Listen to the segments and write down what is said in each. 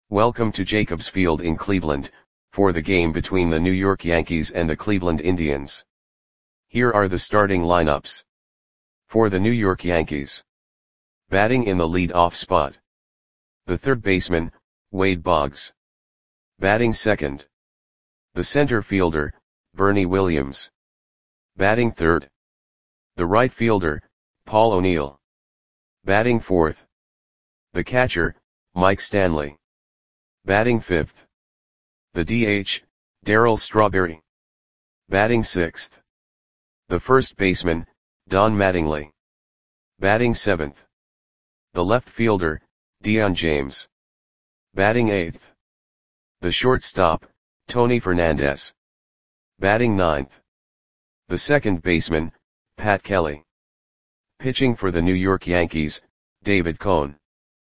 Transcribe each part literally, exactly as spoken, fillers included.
Welcome to Jacobs Field in Cleveland, for the game between the New York Yankees and the Cleveland Indians. Here are the starting lineups. For the New York Yankees. Batting in the lead-off spot. The third baseman, Wade Boggs. Batting second. The center fielder, Bernie Williams. Batting third. The right fielder, Paul O'Neill. Batting fourth. The catcher, Mike Stanley. Batting fifth. The D H, Darryl Strawberry. Batting sixth. The first baseman, Don Mattingly. Batting seventh. The left fielder, Dion James. Batting eighth. The shortstop, Tony Fernandez. Batting ninth. The second baseman, Pat Kelly. Pitching for the New York Yankees, David Cone.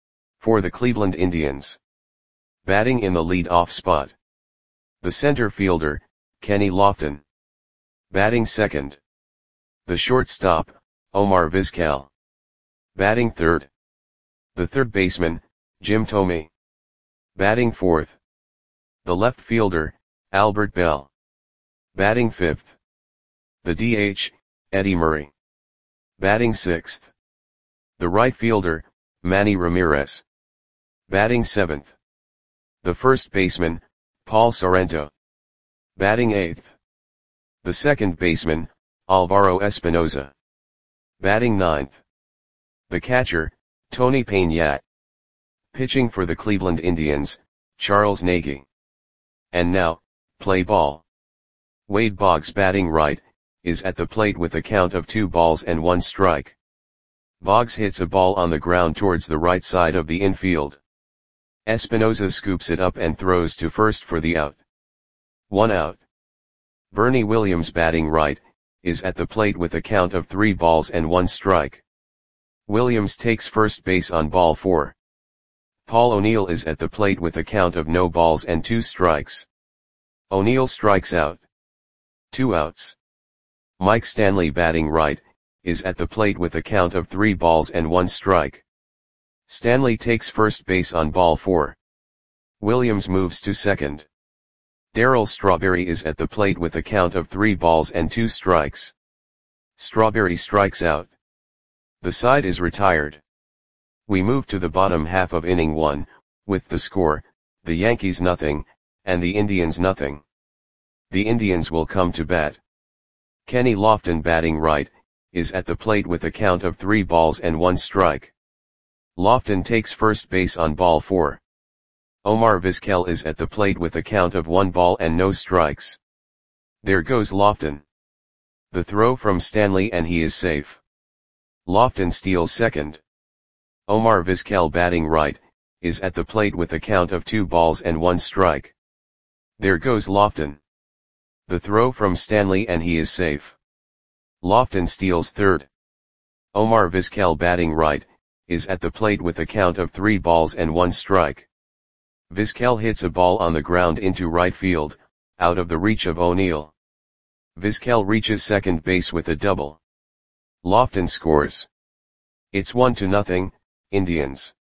For the Cleveland Indians. Batting in the lead-off spot. The center fielder, Kenny Lofton. Batting second. The shortstop, Omar Vizquel. Batting third. The third baseman, Jim Thome. Batting fourth. The left fielder, Albert Belle. Batting fifth. The D H, Eddie Murray. Batting sixth. The right fielder, Manny Ramirez. Batting seventh. The first baseman, Paul Sorrento. Batting eighth. The second baseman, Alvaro Espinoza. Batting ninth. The catcher, Tony Peña. Pitching for the Cleveland Indians, Charles Nagy. And now, play ball. Wade Boggs, batting right, is at the plate with a count of two balls and one strike. Boggs hits a ball on the ground towards the right side of the infield. Espinoza scoops it up and throws to first for the out. One out. Bernie Williams, batting right, is at the plate with a count of three balls and one strike. Williams takes first base on ball four. Paul O'Neill is at the plate with a count of no balls and two strikes. O'Neill strikes out. Two outs. Mike Stanley, batting right, is at the plate with a count of three balls and one strike. Stanley takes first base on ball four. Williams moves to second. Darryl Strawberry is at the plate with a count of three balls and two strikes. Strawberry strikes out. The side is retired. We move to the bottom half of inning one, with the score, the Yankees nothing, and the Indians nothing. The Indians will come to bat. Kenny Lofton, batting right, is at the plate with a count of three balls and one strike. Lofton takes first base on ball four. Omar Vizquel is at the plate with a count of one ball and no strikes. There goes Lofton. The throw from Stanley and he is safe. Lofton steals second. Omar Vizquel, batting right, is at the plate with a count of two balls and one strike. There goes Lofton. The throw from Stanley and he is safe. Lofton steals third. Omar Vizquel, batting right, is at the plate with a count of three balls and one strike. Vizquel hits a ball on the ground into right field, out of the reach of O'Neill. Vizquel reaches second base with a double. Lofton scores. It's one to nothing, Indians.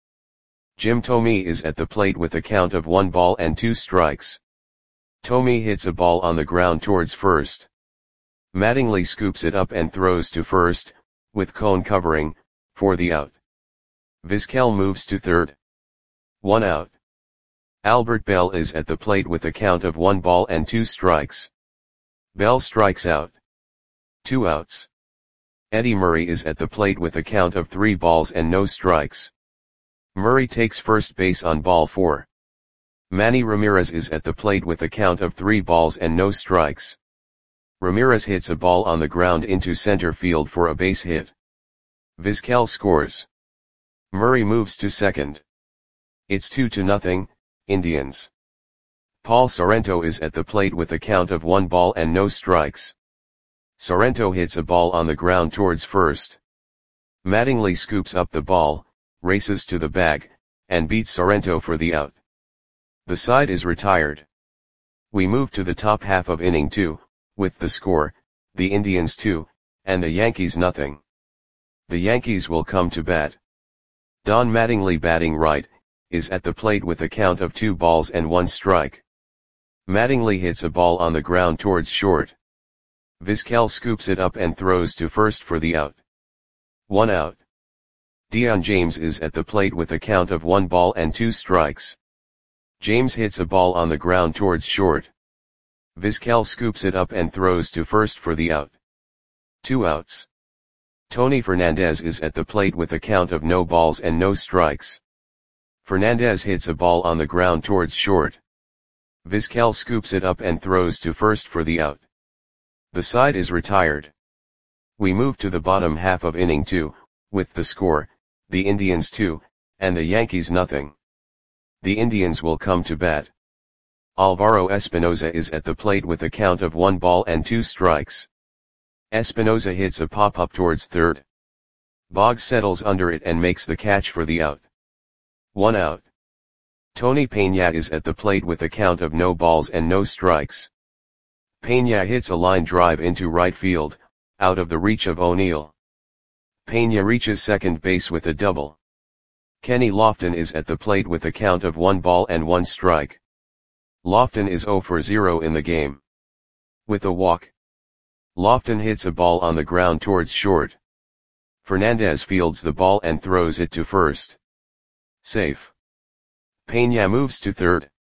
Jim Thome is at the plate with a count of one ball and two strikes. Thome hits a ball on the ground towards first. Mattingly scoops it up and throws to first, with Cone covering, for the out. Vizquel moves to third. One out. Albert Belle is at the plate with a count of one ball and two strikes. Belle strikes out. Two outs. Eddie Murray is at the plate with a count of three balls and no strikes. Murray takes first base on ball four. Manny Ramirez is at the plate with a count of three balls and no strikes. Ramirez hits a ball on the ground into center field for a base hit. Vizquel scores. Murray moves to second. It's two to nothing, Indians. Paul Sorrento is at the plate with a count of one ball and no strikes. Sorrento hits a ball on the ground towards first. Mattingly scoops up the ball, races to the bag, and beats Sorrento for the out. The side is retired. We move to the top half of inning two, with the score, the Indians two, and the Yankees nothing. The Yankees will come to bat. Don Mattingly, batting right, is at the plate with a count of two balls and one strike. Mattingly hits a ball on the ground towards short. Vizquel scoops it up and throws to first for the out. One out. Dion James is at the plate with a count of one ball and two strikes. James hits a ball on the ground towards short. Vizquel scoops it up and throws to first for the out. Two outs. Tony Fernandez is at the plate with a count of no balls and no strikes. Fernandez hits a ball on the ground towards short. Vizquel scoops it up and throws to first for the out. The side is retired. We move to the bottom half of inning two, with the score, the Indians two, and the Yankees nothing. The Indians will come to bat. Alvaro Espinoza is at the plate with a count of one ball and two strikes. Espinoza hits a pop-up towards third. Boggs settles under it and makes the catch for the out. One out. Tony Peña is at the plate with a count of no balls and no strikes. Peña hits a line drive into right field, out of the reach of O'Neill. Peña reaches second base with a double. Kenny Lofton is at the plate with a count of one ball and one strike. Lofton is zero for zero in the game. With a walk. Lofton hits a ball on the ground towards short. Fernandez fields the ball and throws it to first. Safe. Peña moves to third.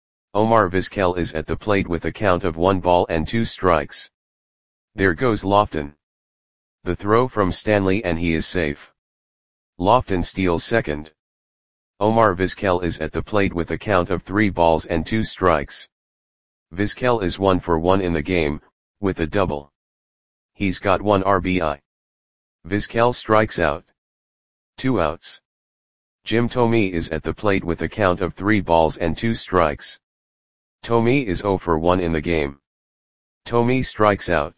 Omar Vizquel is at the plate with a count of one ball and two strikes. There goes Lofton. The throw from Stanley and he is safe. Lofton steals second. Omar Vizquel is at the plate with a count of three balls and two strikes. Vizquel is one for one in the game, with a double. He's got one R B I. Vizquel strikes out. Two outs. Jim Thome is at the plate with a count of three balls and two strikes. Thome is zero for one in the game. Thome strikes out.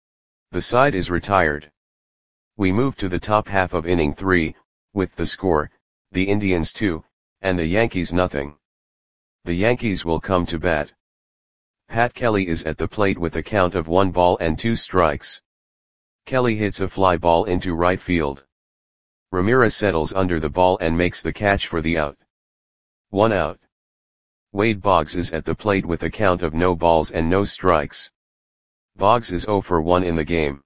The side is retired. We move to the top half of inning three, with the score, the Indians two, and the Yankees nothing. The Yankees will come to bat. Pat Kelly is at the plate with a count of one ball and two strikes. Kelly hits a fly ball into right field. Ramirez settles under the ball and makes the catch for the out. One out. Wade Boggs is at the plate with a count of no balls and no strikes. Boggs is zero for one in the game.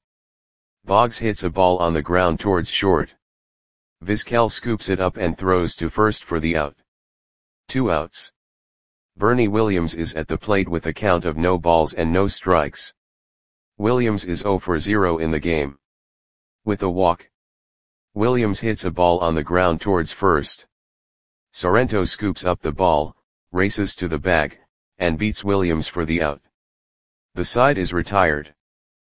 Boggs hits a ball on the ground towards short. Vizquel scoops it up and throws to first for the out. Two outs. Bernie Williams is at the plate with a count of no balls and no strikes. Williams is zero for zero in the game. With a walk. Williams hits a ball on the ground towards first. Sorrento scoops up the ball, races to the bag, and beats Williams for the out. The side is retired.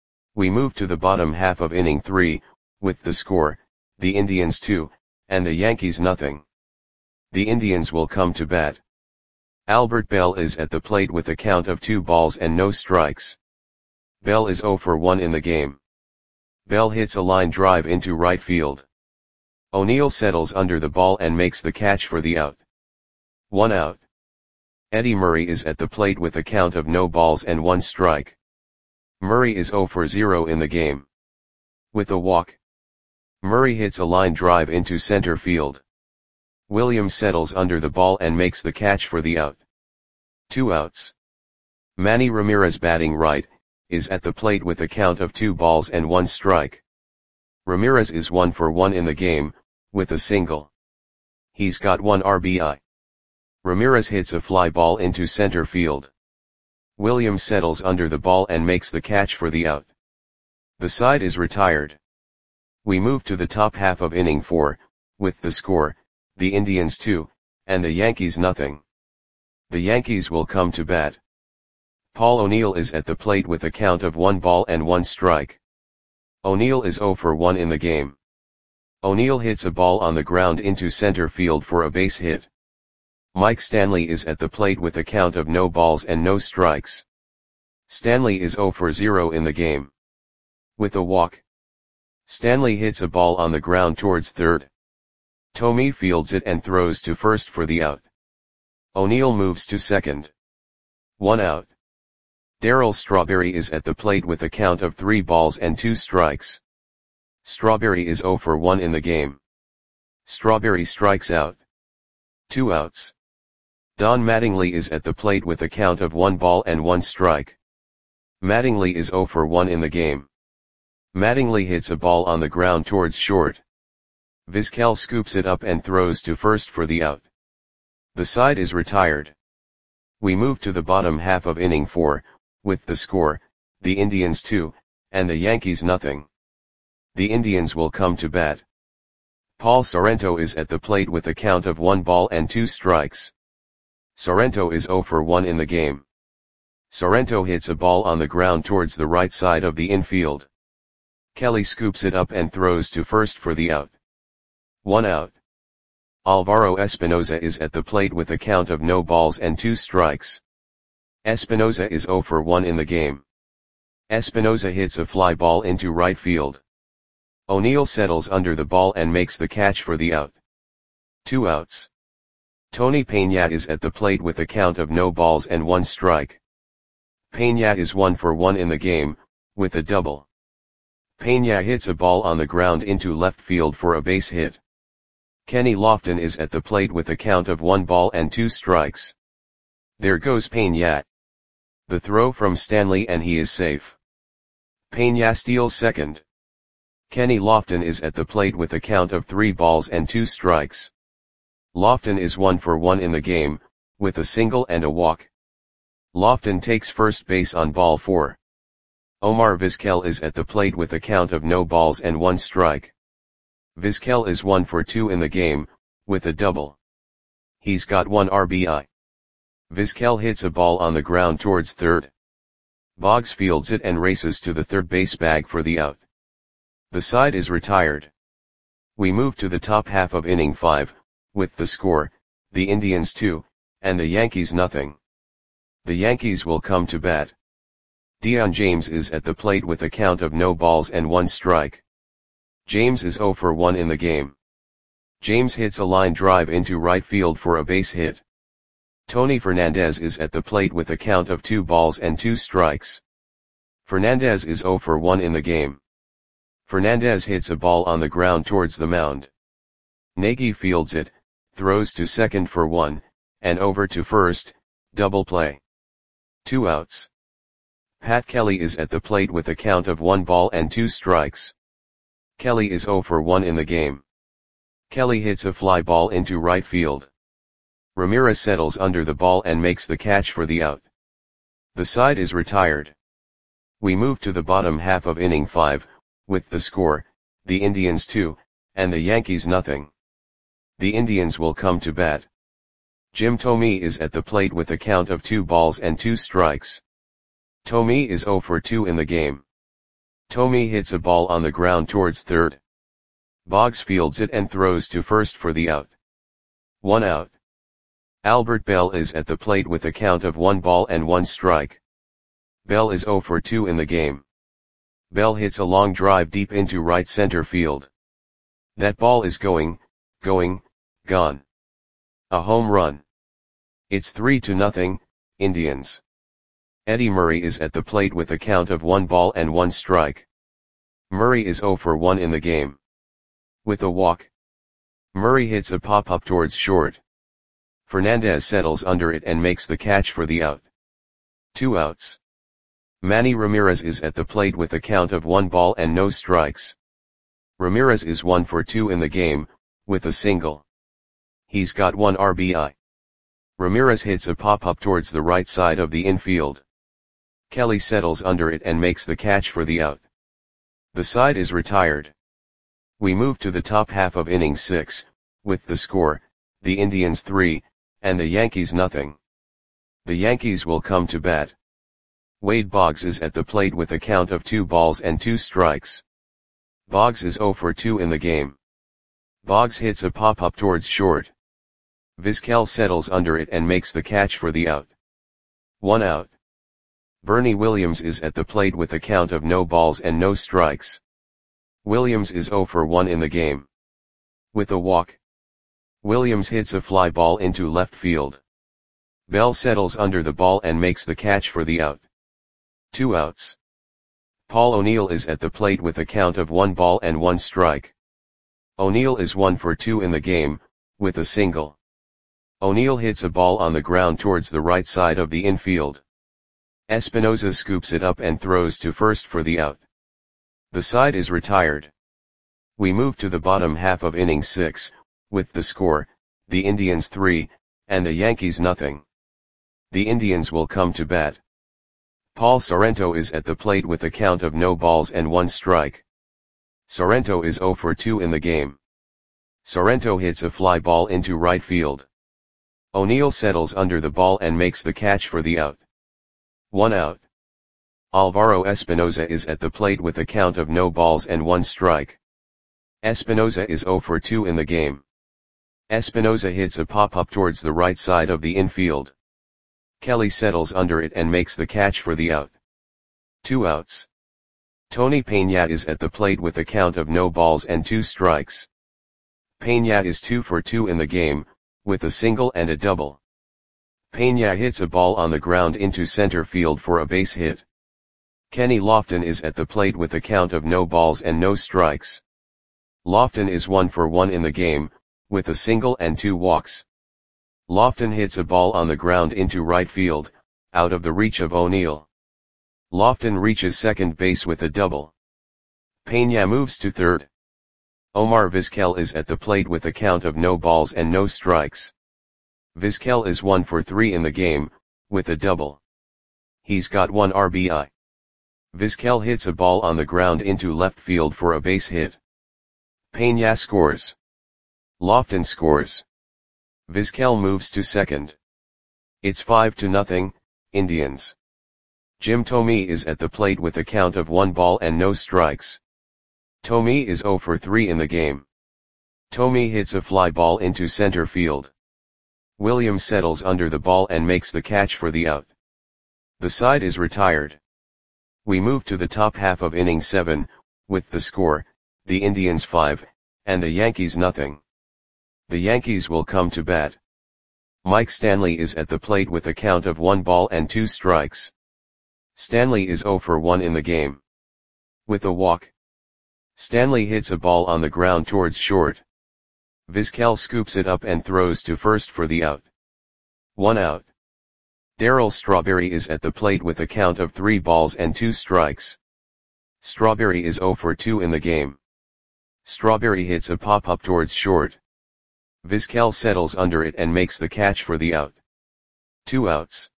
We move to the bottom half of inning three, with the score, the Indians two, and the Yankees nothing. The Indians will come to bat. Albert Bell is at the plate with a count of two balls and no strikes. Bell is zero for one in the game. Bell hits a line drive into right field. O'Neill settles under the ball and makes the catch for the out. One out. Eddie Murray is at the plate with a count of no balls and one strike. Murray is zero for zero in the game. With a walk. Murray hits a line drive into center field. Williams settles under the ball and makes the catch for the out. Two outs. Manny Ramirez, batting right, is at the plate with a count of two balls and one strike. Ramirez is one for one in the game, with a single. He's got one R B I. Ramirez hits a fly ball into center field. Williams settles under the ball and makes the catch for the out. The side is retired. We move to the top half of inning four, with the score, the Indians two, and the Yankees nothing. The Yankees will come to bat. Paul O'Neill is at the plate with a count of one ball and one strike. O'Neill is zero for one in the game. O'Neill hits a ball on the ground into center field for a base hit. Mike Stanley is at the plate with a count of no balls and no strikes. Stanley is zero for zero in the game. With a walk. Stanley hits a ball on the ground towards third. Thome fields it and throws to first for the out. O'Neill moves to second. One out. Darryl Strawberry is at the plate with a count of three balls and two strikes. Strawberry is zero for one in the game. Strawberry strikes out. Two outs. Don Mattingly is at the plate with a count of one ball and one strike. Mattingly is oh for one in the game. Mattingly hits a ball on the ground towards short. Vizquel scoops it up and throws to first for the out. The side is retired. We move to the bottom half of inning four, with the score, the Indians two, and the Yankees nothing. The Indians will come to bat. Paul Sorrento is at the plate with a count of one ball and two strikes. Sorrento is oh for one in the game. Sorrento hits a ball on the ground towards the right side of the infield. Kelly scoops it up and throws to first for the out. One out. Alvaro Espinoza is at the plate with a count of no balls and two strikes. Espinoza is oh for one in the game. Espinoza hits a fly ball into right field. O'Neill settles under the ball and makes the catch for the out. Two outs. Tony Peña is at the plate with a count of no balls and one strike. Peña is one for one in the game, with a double. Peña hits a ball on the ground into left field for a base hit. Kenny Lofton is at the plate with a count of one ball and two strikes. There goes Peña. The throw from Stanley and he is safe. Peña steals second. Kenny Lofton is at the plate with a count of three balls and two strikes. Lofton is one for one in the game, with a single and a walk. Lofton takes first base on ball four. Omar Vizquel is at the plate with a count of no balls and one strike. Vizquel is one for two in the game, with a double. He's got one R B I. Vizquel hits a ball on the ground towards third. Boggs fields it and races to the third base bag for the out. The side is retired. We move to the top half of inning five, with the score, the Indians two, and the Yankees nothing. The Yankees will come to bat. Dion James is at the plate with a count of no balls and one strike. James is oh for one in the game. James hits a line drive into right field for a base hit. Tony Fernandez is at the plate with a count of two balls and two strikes. Fernandez is oh for one in the game. Fernandez hits a ball on the ground towards the mound. Nagy fields it, throws to second for one, and over to first, double play. Two outs. Pat Kelly is at the plate with a count of one ball and two strikes. Kelly is oh for one in the game. Kelly hits a fly ball into right field. Ramirez settles under the ball and makes the catch for the out. The side is retired. We move to the bottom half of inning five, with the score, the Indians two, and the Yankees nothing. The Indians will come to bat. Jim Thome is at the plate with a count of two balls and two strikes. Thome is oh for two in the game. Thome hits a ball on the ground towards third. Boggs fields it and throws to first for the out. One out. Albert Bell is at the plate with a count of one ball and one strike. Bell is oh for two in the game. Bell hits a long drive deep into right center field. That ball is going, going, gone. A home run. It's three to nothing, Indians. Eddie Murray is at the plate with a count of one ball and one strike. Murray is oh for one in the game. With a walk. Murray hits a pop-up towards short. Fernandez settles under it and makes the catch for the out. Two outs. Manny Ramirez is at the plate with a count of one ball and no strikes. Ramirez is one for two in the game, with a single. He's got one R B I. Ramirez hits a pop-up towards the right side of the infield. Kelly settles under it and makes the catch for the out. The side is retired. We move to the top half of inning six, with the score, the Indians three, and the Yankees nothing. The Yankees will come to bat. Wade Boggs is at the plate with a count of two balls and two strikes. Boggs is oh for two in the game. Boggs hits a pop-up towards short. Vizquel settles under it and makes the catch for the out. One out. Bernie Williams is at the plate with a count of no balls and no strikes. Williams is oh for one in the game. With a walk. Williams hits a fly ball into left field. Bell settles under the ball and makes the catch for the out. Two outs. Paul O'Neill is at the plate with a count of one ball and one strike. O'Neill is one for two in the game, with a single. O'Neill hits a ball on the ground towards the right side of the infield. Espinosa scoops it up and throws to first for the out. The side is retired. We move to the bottom half of inning six, with the score, the Indians three, and the Yankees nothing. The Indians will come to bat. Paul Sorrento is at the plate with a count of no balls and one strike. Sorrento is oh for two in the game. Sorrento hits a fly ball into right field. O'Neill settles under the ball and makes the catch for the out. One out. Alvaro Espinosa is at the plate with a count of no balls and one strike. Espinosa is oh for two in the game. Espinosa hits a pop-up towards the right side of the infield. Kelly settles under it and makes the catch for the out. Two outs. Tony Peña is at the plate with a count of no balls and two strikes. Peña is two for two in the game, with a single and a double. Peña hits a ball on the ground into center field for a base hit. Kenny Lofton is at the plate with a count of no balls and no strikes. Lofton is one for one in the game, with a single and two walks. Lofton hits a ball on the ground into right field, out of the reach of O'Neill. Lofton reaches second base with a double. Peña moves to third. Omar Vizquel is at the plate with a count of no balls and no strikes. Vizquel is one for three in the game, with a double. He's got one R B I. Vizquel hits a ball on the ground into left field for a base hit. Peña scores. Lofton scores. Vizquel moves to second. It's five to nothing, Indians. Jim Thome is at the plate with a count of one ball and no strikes. Thome is oh for three in the game. Thome hits a fly ball into center field. Williams settles under the ball and makes the catch for the out. The side is retired. We move to the top half of inning seven, with the score, the Indians five, and the Yankees nothing. The Yankees will come to bat. Mike Stanley is at the plate with a count of one ball and two strikes. Stanley is oh for one in the game. With a walk. Stanley hits a ball on the ground towards short. Vizquel scoops it up and throws to first for the out. One out. Darryl Strawberry is at the plate with a count of three balls and two strikes. Strawberry is oh for two in the game. Strawberry hits a pop-up towards short. Vizquel settles under it and makes the catch for the out. Two outs.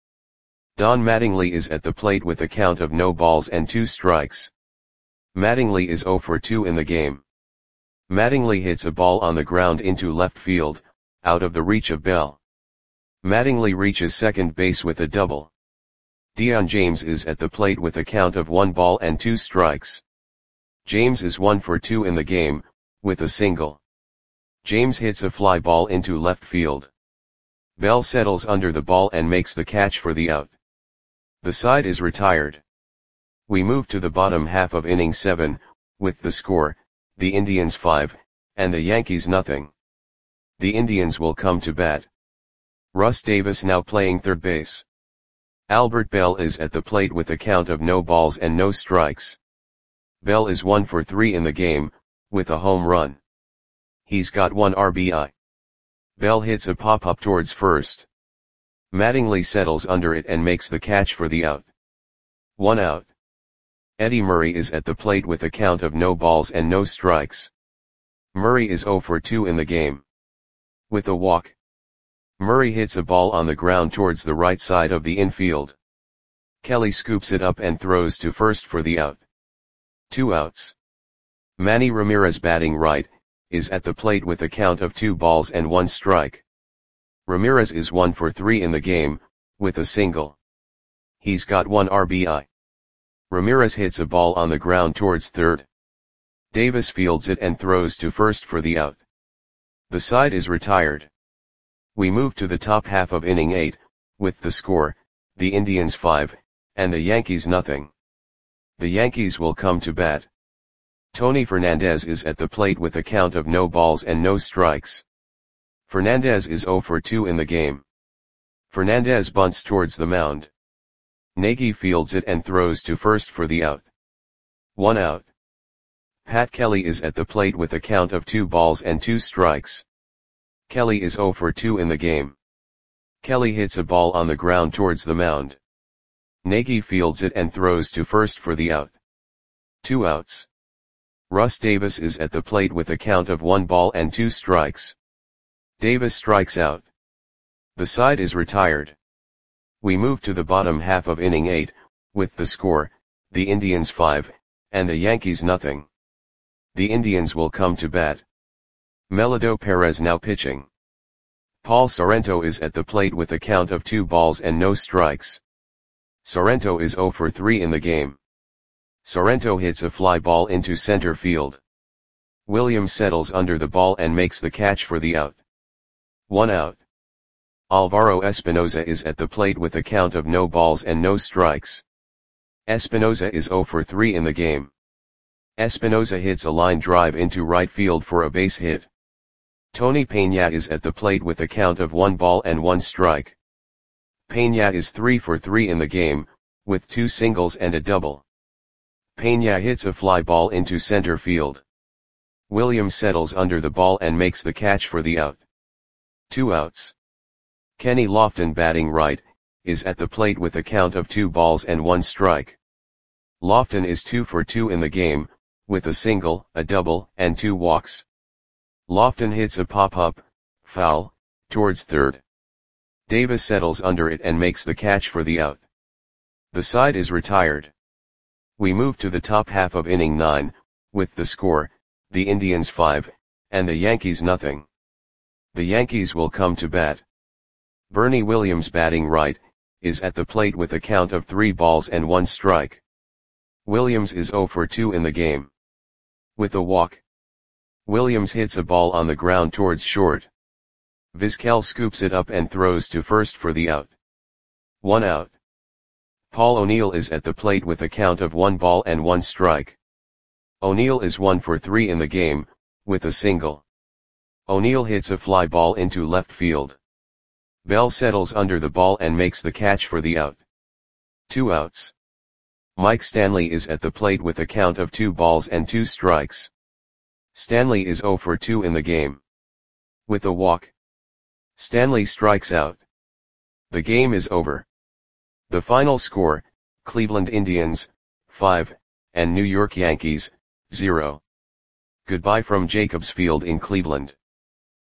Don Mattingly is at the plate with a count of no balls and two strikes. Mattingly is oh for two in the game. Mattingly hits a ball on the ground into left field, out of the reach of Bell. Mattingly reaches second base with a double. Dion James is at the plate with a count of one ball and two strikes. James is one for two in the game, with a single. James hits a fly ball into left field. Bell settles under the ball and makes the catch for the out. The side is retired. We move to the bottom half of inning seven, with the score, the Indians five, and the Yankees nothing. The Indians will come to bat. Russ Davis now playing third base. Albert Bell is at the plate with a count of no balls and no strikes. Bell is one for three in the game, with a home run. He's got one R B I. Bell hits a pop-up towards first. Mattingly settles under it and makes the catch for the out. One out. Eddie Murray is at the plate with a count of no balls and no strikes. Murray is oh for two in the game. With a walk. Murray hits a ball on the ground towards the right side of the infield. Kelly scoops it up and throws to first for the out. Two outs. Manny Ramirez batting right, is at the plate with a count of two balls and one strike. Ramirez is one for three in the game, with a single. He's got one R B I. Ramirez hits a ball on the ground towards third. Davis fields it and throws to first for the out. The side is retired. We move to the top half of inning eight, with the score, the Indians five, and the Yankees nothing. The Yankees will come to bat. Tony Fernandez is at the plate with a count of no balls and no strikes. Fernandez is oh for two in the game. Fernandez bunts towards the mound. Nagy fields it and throws to first for the out. One out. Pat Kelly is at the plate with a count of two balls and two strikes. Kelly is oh for two in the game. Kelly hits a ball on the ground towards the mound. Nagy fields it and throws to first for the out. Two outs. Russ Davis is at the plate with a count of one ball and two strikes. Davis strikes out. The side is retired. We move to the bottom half of inning eight, with the score, the Indians five, and the Yankees nothing. The Indians will come to bat. Melito Perez now pitching. Paul Sorrento is at the plate with a count of two balls and no strikes. Sorrento is zero for three in the game. Sorrento hits a fly ball into center field. Williams settles under the ball and makes the catch for the out. One out. Alvaro Espinoza is at the plate with a count of no balls and no strikes. Espinoza is zero for three in the game. Espinoza hits a line drive into right field for a base hit. Tony Peña is at the plate with a count of one ball and one strike. Peña is three for three in the game, with two singles and a double. Peña hits a fly ball into center field. Williams settles under the ball and makes the catch for the out. Two outs. Kenny Lofton, batting right, is at the plate with a count of two balls and one strike. Lofton is two for two in the game, with a single, a double, and two walks. Lofton hits a pop-up, foul, towards third. Davis settles under it and makes the catch for the out. The side is retired. We move to the top half of inning nine, with the score, the Indians five, and the Yankees nothing. The Yankees will come to bat. Bernie Williams, batting right, is at the plate with a count of three balls and one strike. Williams is zero for two in the game. With a walk. Williams hits a ball on the ground towards short. Vizquel scoops it up and throws to first for the out. One out. Paul O'Neill is at the plate with a count of one ball and one strike. O'Neill is one for three in the game, with a single. O'Neill hits a fly ball into left field. Bell settles under the ball and makes the catch for the out. Two outs. Mike Stanley is at the plate with a count of two balls and two strikes. Stanley is zero for two in the game. With a walk. Stanley strikes out. The game is over. The final score, Cleveland Indians, five, and New York Yankees, zero. Goodbye from Jacobs Field in Cleveland.